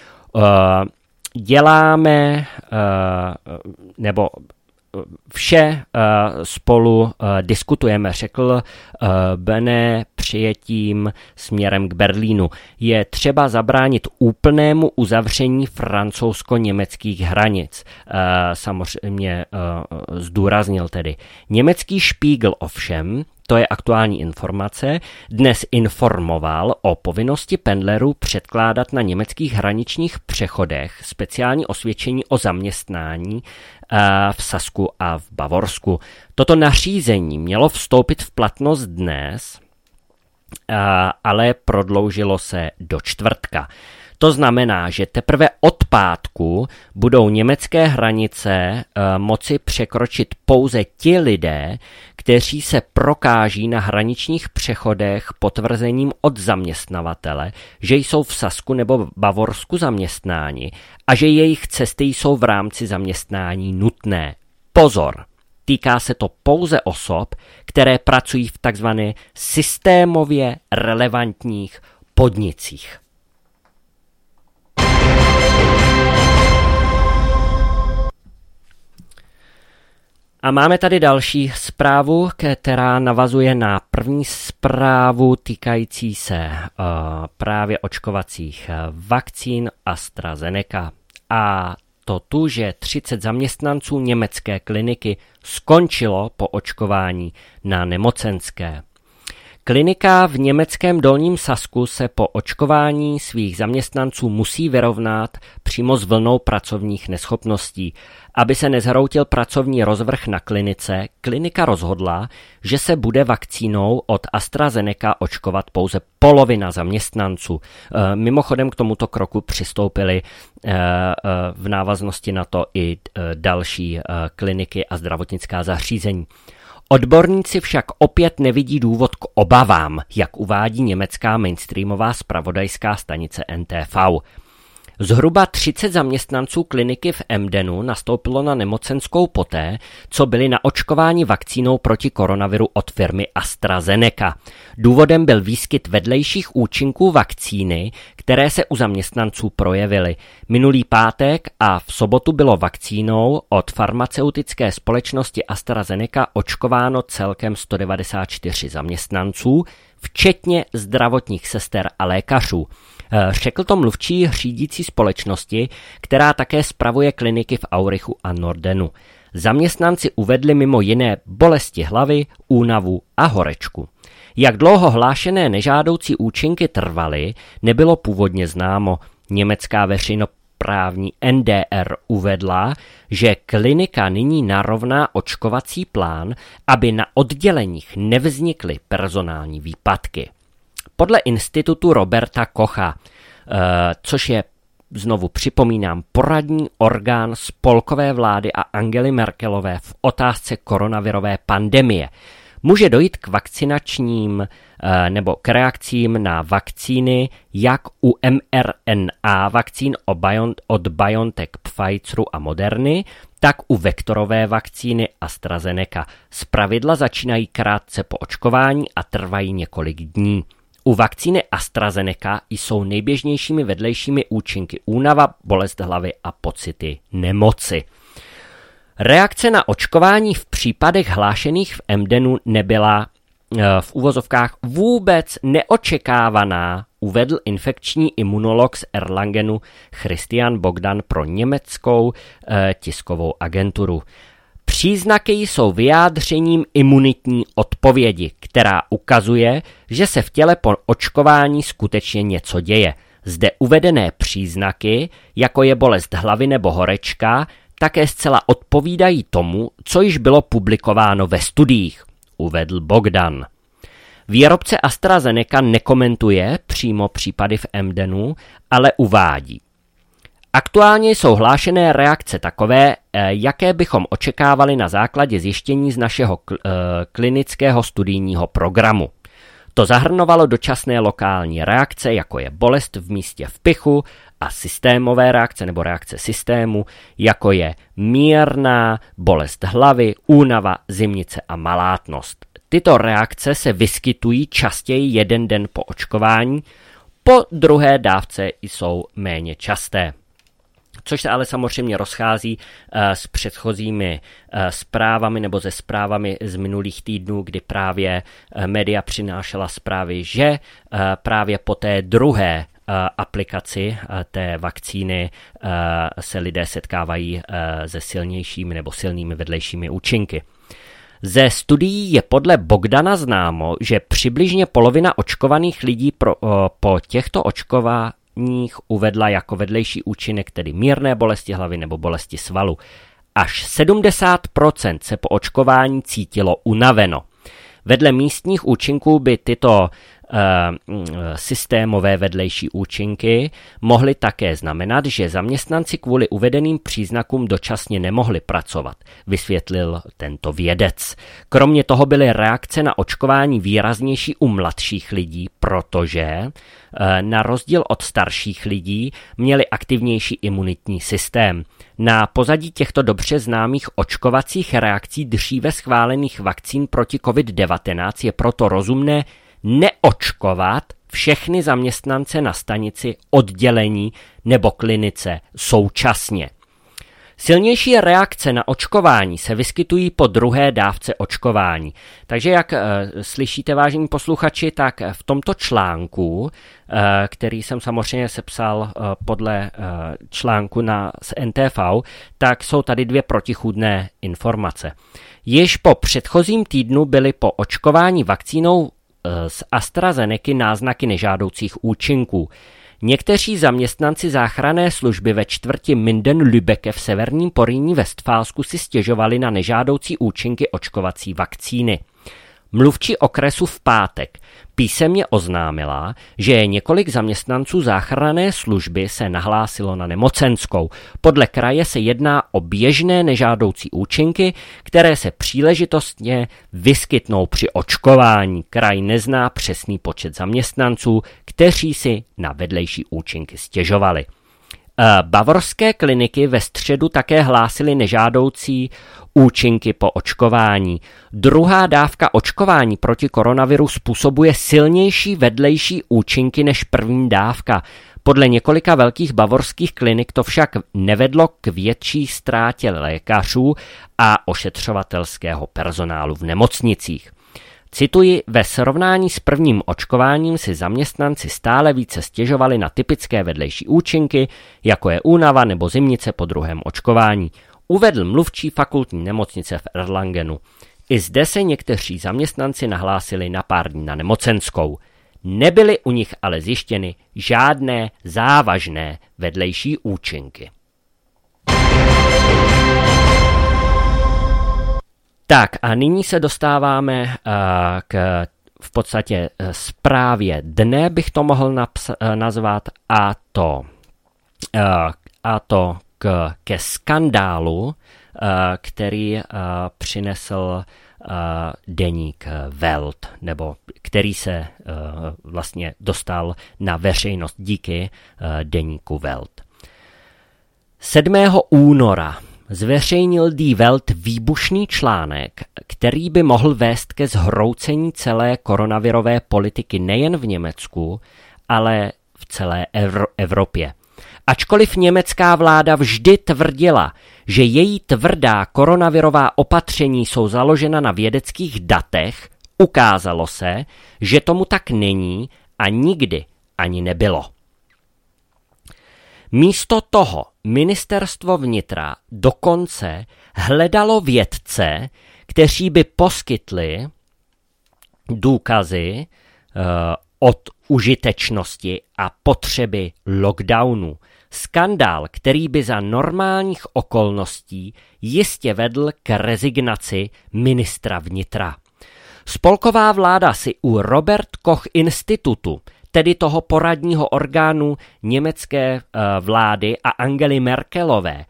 Děláme nebo vše spolu diskutujeme, řekl Bonnet přijetím směrem k Berlínu. Je třeba zabránit úplnému uzavření francouzsko-německých hranic. Samozřejmě zdůraznil tedy. Německý Spiegel ovšem to je aktuální informace, dnes informoval o povinnosti pendlerů předkládat na německých hraničních přechodech speciální osvědčení o zaměstnání v Sasku a v Bavorsku. Toto nařízení mělo vstoupit v platnost dnes, ale prodloužilo se do čtvrtka. To znamená, že teprve od pátku budou německé hranice moci překročit pouze ti lidé, kteří se prokáží na hraničních přechodech potvrzením od zaměstnavatele, že jsou v Sasku nebo Bavorsku zaměstnáni a že jejich cesty jsou v rámci zaměstnání nutné. Pozor! Týká se to pouze osob, které pracují v takzvané systémově relevantních podnicích. A máme tady další zprávu, která navazuje na první zprávu týkající se právě očkovacích vakcín AstraZeneca. A to tu, že 30 zaměstnanců německé kliniky skončilo po očkování na nemocenské. Klinika v německém Dolním Sasku se po očkování svých zaměstnanců musí vyrovnat přímo s vlnou pracovních neschopností. Aby se nezhroutil pracovní rozvrh na klinice, klinika rozhodla, že se bude vakcínou od AstraZeneca očkovat pouze polovina zaměstnanců. Mimochodem k tomuto kroku přistoupily v návaznosti na to i další kliniky a zdravotnická zařízení. Odborníci však opět nevidí důvod k obavám, jak uvádí německá mainstreamová zpravodajská stanice NTV. Zhruba 30 zaměstnanců kliniky v Emdenu nastoupilo na nemocenskou poté, co byli naočkováni vakcínou proti koronaviru od firmy AstraZeneca. Důvodem byl výskyt vedlejších účinků vakcíny, které se u zaměstnanců projevily. Minulý pátek a v sobotu bylo vakcínou od farmaceutické společnosti AstraZeneca očkováno celkem 194 zaměstnanců, včetně zdravotních sester a lékařů. Řekl to mluvčí řídící společnosti, která také spravuje kliniky v Aurichu a Nordenu. Zaměstnanci uvedli mimo jiné bolesti hlavy, únavu a horečku. Jak dlouho hlášené nežádoucí účinky trvaly, nebylo původně známo. Německá veřejnoprávní NDR uvedla, že klinika nyní narovná očkovací plán, aby na odděleních nevznikly personální výpadky. Podle institutu Roberta Kocha, což je, znovu připomínám, poradní orgán spolkové vlády a Angely Merkelové v otázce koronavirové pandemie, může dojít k vakcinačním nebo k reakcím na vakcíny jak u mRNA vakcín od BioNTech, Pfizeru a Moderny, tak u vektorové vakcíny AstraZeneca. Zpravidla začínají krátce po očkování a trvají několik dní. U vakcíny AstraZeneca jsou nejběžnějšími vedlejšími účinky únava, bolest hlavy a pocity nemoci. Reakce na očkování v případech hlášených v Emdenu nebyla v uvozovkách vůbec neočekávaná, uvedl infekční imunolog z Erlangenu Christian Bogdan pro německou tiskovou agenturu. Příznaky jsou vyjádřením imunitní odpovědi, která ukazuje, že se v těle po očkování skutečně něco děje. Zde uvedené příznaky, jako je bolest hlavy nebo horečka, také zcela odpovídají tomu, co již bylo publikováno ve studiích, uvedl Bogdan. Výrobce AstraZeneca nekomentuje přímo případy v Emdenu, ale uvádí. Aktuálně jsou hlášené reakce takové, jaké bychom očekávali na základě zjištění z našeho klinického studijního programu. To zahrnovalo dočasné lokální reakce, jako je bolest v místě vpichu, a systémové reakce nebo reakce systému, jako je mírná bolest hlavy, únava, zimnice a malátnost. Tyto reakce se vyskytují častěji jeden den po očkování, po druhé dávce jsou méně časté. Což se ale samozřejmě rozchází s předchozími zprávami nebo se zprávami z minulých týdnů, kdy právě média přinášela zprávy, že právě po té druhé aplikaci té vakcíny se lidé setkávají se silnějšími nebo silnými vedlejšími účinky. Ze studií je podle Bogdana známo, že přibližně polovina očkovaných lidí po těchto očkováních uvedla jako vedlejší účinek tedy mírné bolesti hlavy nebo bolesti svalu. Až 70% se po očkování cítilo unaveno. Vedle místních účinků by tyto systémové vedlejší účinky mohly také znamenat, že zaměstnanci kvůli uvedeným příznakům dočasně nemohli pracovat, vysvětlil tento vědec. Kromě toho byly reakce na očkování výraznější u mladších lidí, protože na rozdíl od starších lidí měli aktivnější imunitní systém. Na pozadí těchto dobře známých očkovacích reakcí dříve schválených vakcín proti COVID-19 je proto rozumné neočkovat všechny zaměstnance na stanici, oddělení nebo klinice současně. Silnější reakce na očkování se vyskytují po druhé dávce očkování. Takže jak slyšíte, vážení posluchači, tak v tomto článku, který jsem samozřejmě sepsal podle článku z NTV, tak jsou tady dvě protichůdné informace. Již po předchozím týdnu byly po očkování vakcínou z AstraZenecy náznaky nežádoucích účinků. Někteří zaměstnanci záchranné služby ve čtvrti Minden-Lübbecke v severním Porýní Vestfálsku si stěžovali na nežádoucí účinky očkovací vakcíny. Mluvčí okresu v pátek písemně oznámila, že několik zaměstnanců záchranné služby se nahlásilo na nemocenskou. Podle kraje se jedná o běžné nežádoucí účinky, které se příležitostně vyskytnou při očkování. Kraj nezná přesný počet zaměstnanců, kteří si na vedlejší účinky stěžovali. Bavorské kliniky ve středu také hlásily nežádoucí účinky po očkování. Druhá dávka očkování proti koronaviru způsobuje silnější vedlejší účinky než první dávka. Podle několika velkých bavorských klinik to však nevedlo k větší ztrátě lékařů a ošetřovatelského personálu v nemocnicích. Cituji, ve srovnání s prvním očkováním si zaměstnanci stále více stěžovali na typické vedlejší účinky, jako je únava nebo zimnice po druhém očkování, uvedl mluvčí fakultní nemocnice v Erlangenu. I zde se někteří zaměstnanci nahlásili na pár dní na nemocenskou. Nebyly u nich ale zjištěny žádné závažné vedlejší účinky. Tak a nyní se dostáváme k v podstatě zprávě dne, bych to mohl nazvat, a to ke skandálu, který přinesl deník Welt, nebo který se vlastně dostal na veřejnost díky deníku Welt. 7. února zveřejnil Die Welt výbušný článek, který by mohl vést ke zhroucení celé koronavirové politiky nejen v Německu, ale v celé Evropě. Ačkoliv německá vláda vždy tvrdila, že její tvrdá koronavirová opatření jsou založena na vědeckých datech, ukázalo se, že tomu tak není a nikdy ani nebylo. Místo toho ministerstvo vnitra dokonce hledalo vědce, kteří by poskytli důkazy od užitečnosti a potřeby lockdownu. Skandál, který by za normálních okolností jistě vedl k rezignaci ministra vnitra. Spolková vláda si u Robert Koch institutu, tedy toho poradního orgánu německé vlády a Angely Merkelové,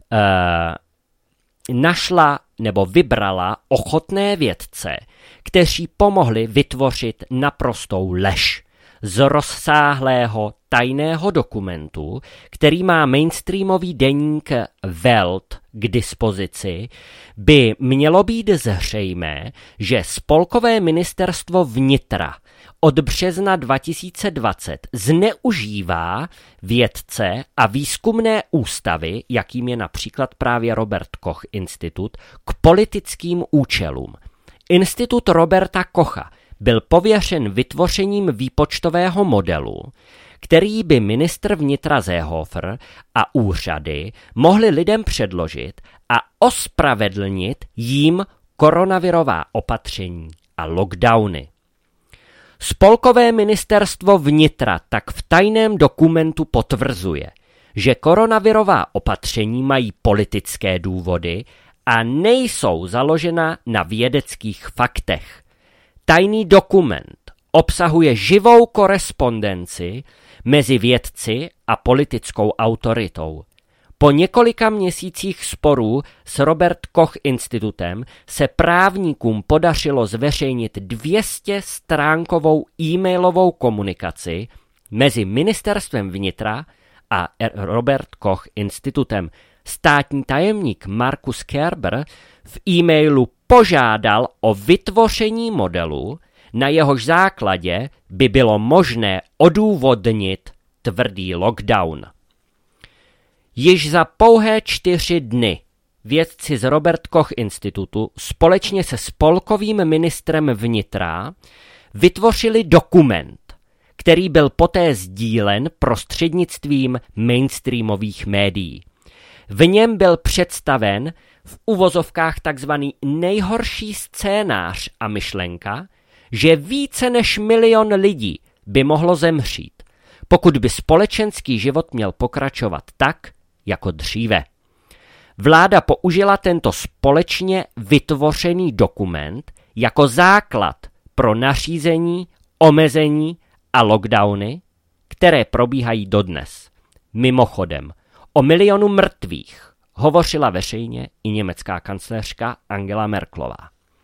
našla nebo vybrala ochotné vědce, kteří pomohli vytvořit naprostou lež z rozsáhlého tajného dokumentu, který má mainstreamový deník Welt k dispozici, by mělo být zřejmé, že spolkové ministerstvo vnitra od března 2020 zneužívá vědce a výzkumné ústavy, jakým je například právě Robert Koch institut, k politickým účelům. Institut Roberta Kocha byl pověřen vytvořením výpočtového modelu, který by ministr vnitra Seehofer a úřady mohli lidem předložit a ospravedlnit jim koronavirová opatření a lockdowny. Spolkové ministerstvo vnitra tak v tajném dokumentu potvrzuje, že koronavirová opatření mají politické důvody a nejsou založena na vědeckých faktech. Tajný dokument obsahuje živou korespondenci mezi vědci a politickou autoritou. Po několika měsících sporů s Robert Koch institutem se právníkům podařilo zveřejnit 200stránkovou e-mailovou komunikaci mezi ministerstvem vnitra a Robert Koch institutem. Státní tajemník Markus Kerber v e-mailu požádal o vytvoření modelu, na jehož základě by bylo možné odůvodnit tvrdý lockdown. Již za pouhé 4 dny vědci z Robert Koch institutu společně se spolkovým ministrem vnitra vytvořili dokument, který byl poté sdílen prostřednictvím mainstreamových médií. V něm byl představen v uvozovkách takzvaný nejhorší scénář a myšlenka, že více než 1 milion lidí by mohlo zemřít, pokud by společenský život měl pokračovat tak, jako dříve. Vláda použila tento společně vytvořený dokument jako základ pro nařízení, omezení a lockdowny, které probíhají dodnes. Mimochodem, o 1 milionu mrtvých hovořila veřejně i německá kancléřka Angela Merkelová.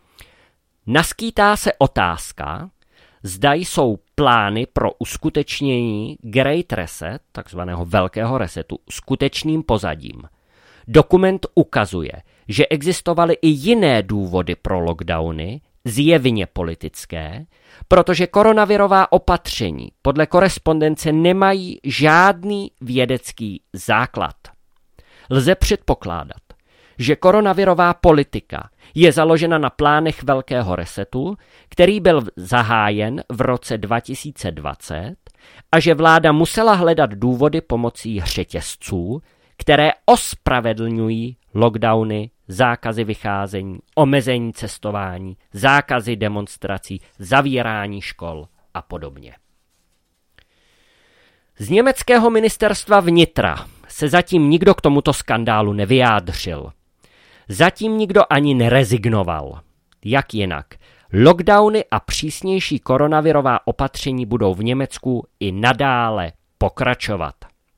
Naskýtá se otázka, zda jsou plány pro uskutečnění Great Reset, takzvaného velkého resetu, skutečným pozadím. Dokument ukazuje, že existovaly i jiné důvody pro lockdowny, zjevně politické, protože koronavirová opatření podle korespondence nemají žádný vědecký základ. Lze předpokládat, že koronavirová politika je založena na plánech velkého resetu, který byl zahájen v roce 2020 a že vláda musela hledat důvody pomocí řetězců, které ospravedlňují lockdowny, zákazy vycházení, omezení cestování, zákazy demonstrací, zavírání škol a podobně. Z německého ministerstva vnitra se zatím nikdo k tomuto skandálu nevyjádřil. Zatím nikdo ani nerezignoval. Jak jinak? Lockdowny a přísnější koronavirová opatření budou v Německu i nadále pokračovat.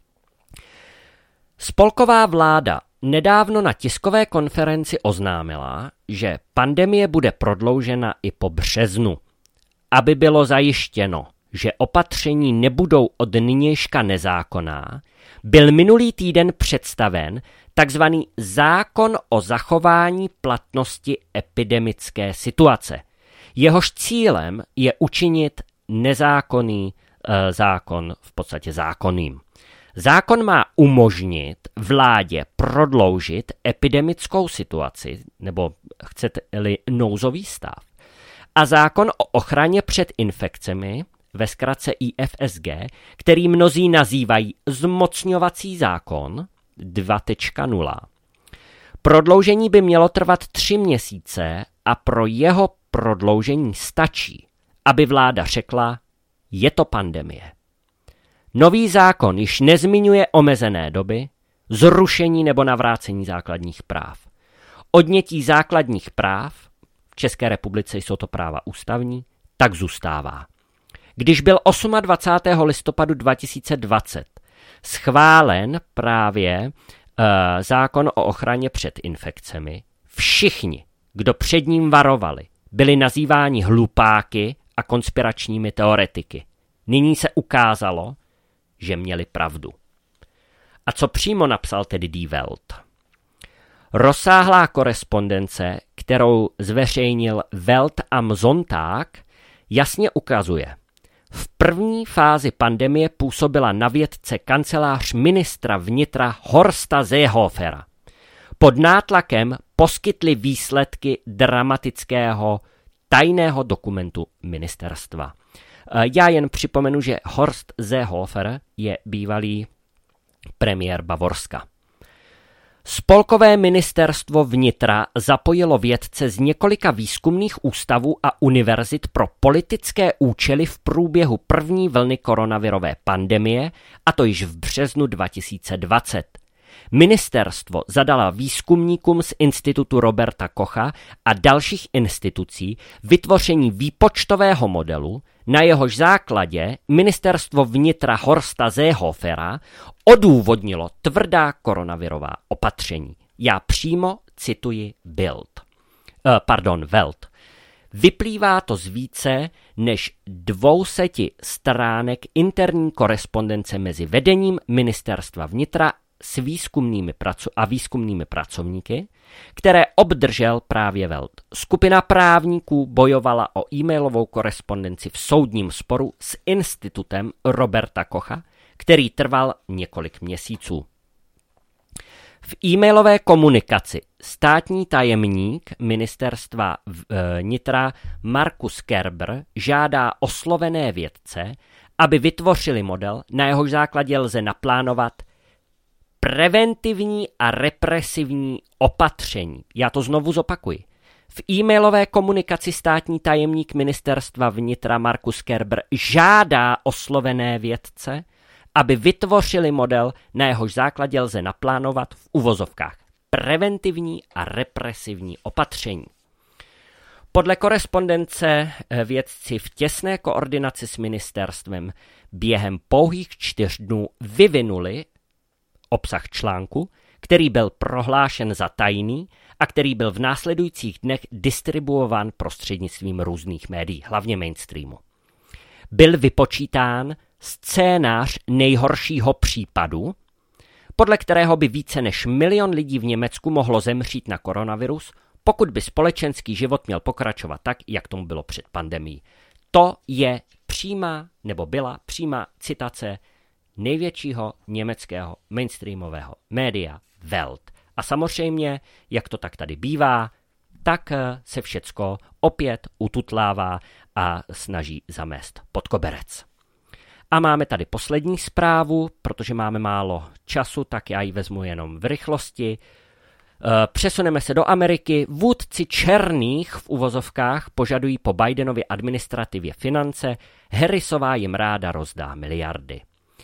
Spolková vláda nedávno na tiskové konferenci oznámila, že pandemie bude prodloužena i po březnu. Aby bylo zajištěno, že opatření nebudou od nynějška nezákonná, byl minulý týden představen takzvaný zákon o zachování platnosti epidemické situace. Jehož cílem je učinit nezákonný zákon v podstatě zákonným. Zákon má umožnit vládě prodloužit epidemickou situaci, nebo chcete-li nouzový stav, a zákon o ochraně před infekcemi, ve zkratce IFSG, který mnozí nazývají zmocňovací zákon 2.0. Prodloužení by mělo trvat 3 měsíce a pro jeho prodloužení stačí, aby vláda řekla, je to pandemie. Nový zákon již nezmiňuje omezené doby, zrušení nebo navrácení základních práv. Odnětí základních práv, v České republice jsou to práva ústavní, tak zůstává. Když byl 28. listopadu 2020 schválen právě zákon o ochraně před infekcemi, všichni, kdo před ním varovali, byli nazýváni hlupáky a konspiračními teoretiky. Nyní se ukázalo, že měli pravdu. A co přímo napsal tedy Die Welt? Rozsáhlá korespondence, kterou zveřejnil Welt am Sonntag, jasně ukazuje, v první fázi pandemie působila na vědce kancelář ministra vnitra Horsta Seehofera. Pod nátlakem poskytli výsledky dramatického tajného dokumentu ministerstva. Já jen připomenu, že Horst Seehofer je bývalý premiér Bavorska. Spolkové ministerstvo vnitra zapojilo vědce z několika výzkumných ústavů a univerzit pro politické účely v průběhu první vlny koronavirové pandemie, a to již v březnu 2020. Ministerstvo zadala výzkumníkům z Institutu Roberta Kocha a dalších institucí vytvoření výpočtového modelu, na jehož základě ministerstvo vnitra Horsta Seehofera odůvodnilo tvrdá koronavirová opatření. Já přímo cituji Welt. Vyplývá to z více než 200 stránek interní korespondence mezi vedením ministerstva vnitra s výzkumnými pracovníky, které obdržel právě Welt. Skupina právníků bojovala o e-mailovou korespondenci v soudním sporu s institutem Roberta Kocha, který trval několik měsíců. V e-mailové komunikaci státní tajemník ministerstva vnitra Markus Kerber žádá oslovené vědce, aby vytvořili model, na jehož základě lze naplánovat preventivní a represivní opatření. Já to znovu zopakuji. V e-mailové komunikaci státní tajemník ministerstva vnitra Markus Kerber žádá oslovené vědce, aby vytvořili model, na jehož základě lze naplánovat v uvozovkách preventivní a represivní opatření. Podle korespondence vědci v těsné koordinaci s ministerstvem během pouhých 4 dnů vyvinuli obsah článku, který byl prohlášen za tajný a který byl v následujících dnech distribuován prostřednictvím různých médií, hlavně mainstreamu. Byl vypočítán scénář nejhoršího případu, podle kterého by více než 1 milion lidí v Německu mohlo zemřít na koronavirus, pokud by společenský život měl pokračovat tak, jak tomu bylo před pandemií. To je byla přímá citace největšího německého mainstreamového média Welt. A samozřejmě, jak to tak tady bývá, tak se všecko opět ututlává a snaží zamést pod koberec. A máme tady poslední zprávu, protože máme málo času, tak já ji vezmu jenom v rychlosti. Přesuneme se do Ameriky. Vůdci černých v uvozovkách požadují po Bidenově administrativě finance. Harrisová jim ráda rozdá miliardy.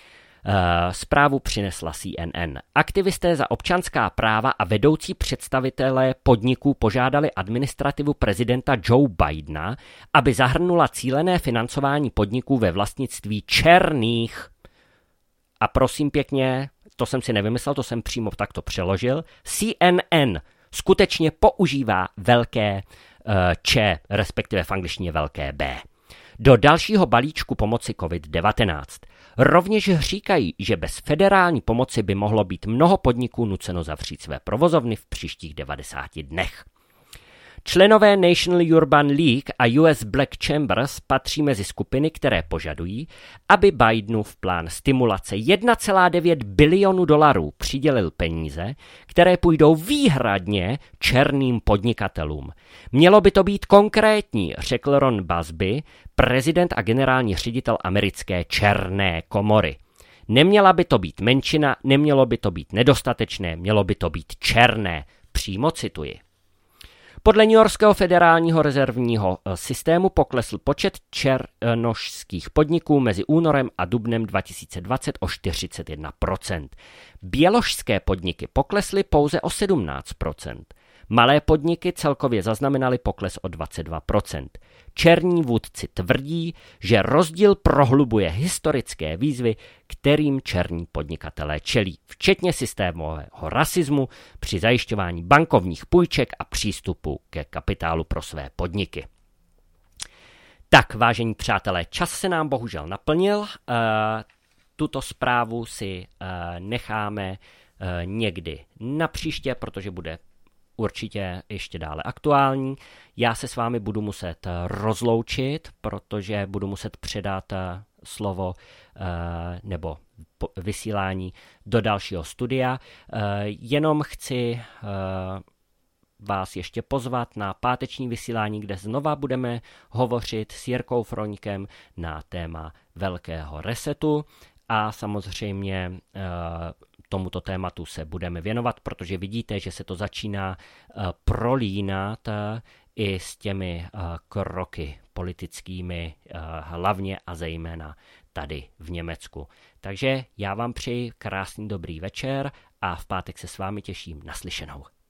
Zprávu přinesla CNN. Aktivisté za občanská práva a vedoucí představitelé podniků požádali administrativu prezidenta Joe Bidena, aby zahrnula cílené financování podniků ve vlastnictví černých. A prosím pěkně, to jsem si nevymyslel, to jsem přímo takto přeložil. CNN skutečně používá velké Č, respektive v angličtině velké B. Do dalšího balíčku pomoci COVID-19. Rovněž říkají, že bez federální pomoci by mohlo být mnoho podniků nuceno zavřít své provozovny v příštích 90 dnech. Členové National Urban League a US Black Chambers patří mezi skupiny, které požadují, aby Bidenův plán stimulace 1,9 bilionu dolarů přidělil peníze, které půjdou výhradně černým podnikatelům. Mělo by to být konkrétní, řekl Ron Busby, prezident a generální ředitel americké černé komory. Neměla by to být menšina, nemělo by to být nedostatečné, mělo by to být černé. Přímo cituji. Podle Newyorského federálního rezervního systému poklesl počet černošských podniků mezi únorem a dubnem 2020 o 41%. Běložské podniky poklesly pouze o 17%. Malé podniky celkově zaznamenaly pokles o 22%. Černí vůdci tvrdí, že rozdíl prohlubuje historické výzvy, kterým černí podnikatelé čelí, včetně systémového rasismu při zajišťování bankovních půjček a přístupu ke kapitálu pro své podniky. Tak, vážení přátelé, čas se nám bohužel naplnil. Tuto zprávu si necháme někdy na příště, protože bude určitě ještě dále aktuální. Já se s vámi budu muset rozloučit, protože budu muset předat slovo nebo vysílání do dalšího studia. Jenom chci vás ještě pozvat na páteční vysílání, kde znova budeme hovořit s Jirkou Froňkem na téma velkého resetu a samozřejmě tomuto tématu se budeme věnovat, protože vidíte, že se to začíná prolínat i s těmi kroky politickými, hlavně a zejména tady v Německu. Takže já vám přeji krásný dobrý večer a v pátek se s vámi těším. Naslyšenou.